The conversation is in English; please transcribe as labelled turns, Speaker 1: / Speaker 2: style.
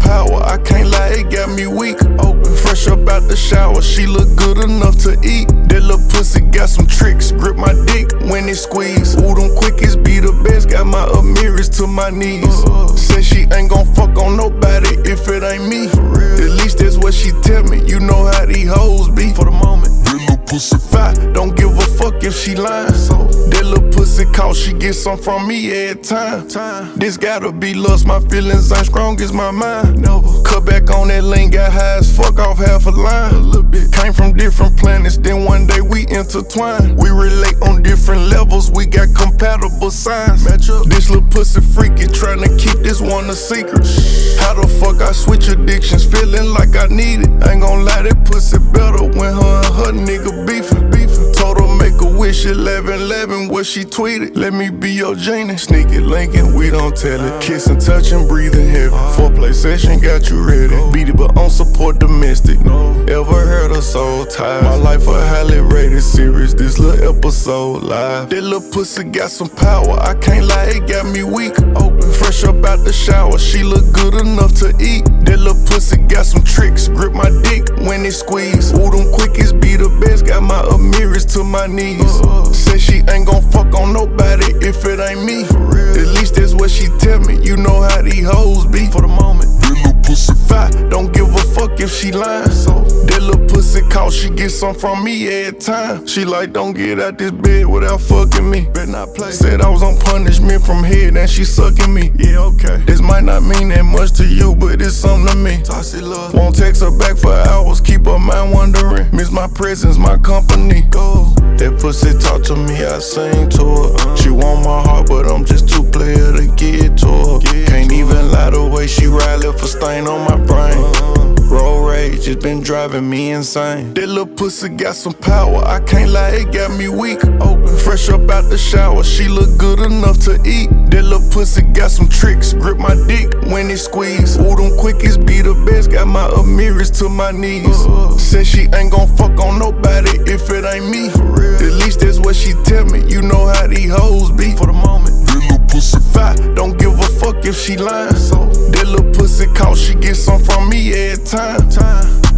Speaker 1: power, I can't lie, it got me weak. Open, fresh up out the shower, she look good enough to eat. That little pussy got some tricks, grip my dick when it squeeze. Ooh, them quickies be the best, got my Amiris to my knees. Said she ain't gon' fuck on nobody if it ain't me. At least that's what she tell me, you know how these hoes be. For the moment, that little pussy fine, don't give a fuck if she lying. So that little pussy call, she get some from me every time. This gotta be lust, my feelings ain't strong as my mind. Never cut back on that lane, got high as fuck off half a line. A little bit, came from different planets, then one day we intertwine. We relate on different levels, we got compatible signs. Match up. This little pussy freaky, tryna keep this one a secret. How the fuck I switch addictions, feeling like I need it. Ain't gon' lie, that pussy better when her and her nigga beefin'. Told her make a wish 11/11, what she tweeted. Let me be your genie. Sneaky linking, we don't tell it. Kissing, touching, breathing heavy. Foreplay session got you ready. Beat it but on support domestic. Ever heard her soul tired? My life a highly rated series. This little episode live. That little pussy got some power, I can't lie, it got me weak. Open, fresh up out the shower, she look good enough to eat. That little pussy got some tricks, grip my dick when it squeeze. Ooh, them quickies be the best, got my Amiris to my knees. Said she ain't gon' fuck on nobody if it ain't me. At least that's what she tell me, you know how these hoes be. For the moment, that little pussy fine, don't give a fuck if she lying. So that little pussy call, she get some from me every time. She like, don't get out this bed without fucking me. Better not play. Said I was on punishment from head and she sucking me. Yeah, okay. This might not mean that much to you, but it's something to me. Toxic love. Won't text her back for hours, keep her mind wondering. Miss my presence, my company. Go. That pussy talk to me, I sing to her. She want my heart, but I'm just too player to get to her. Can't even lie, the way she ride left a stain on my brain. Road rage has been driving me insane. That little pussy got some power, I can't lie, it got me weak. Open, fresh up out the shower, she look good enough to eat. That little pussy got some tricks, grip my dick when it squeeze. Ooh, them quickies be the best, got my Amiris to my knees. Said she ain't gon' fuck on nobody if it ain't me. At least that's what she tell me, you know how these hoes be. For the moment, that little pussy fine, don't give a fuck if she lying. So that little pussy call, she get some from me every time.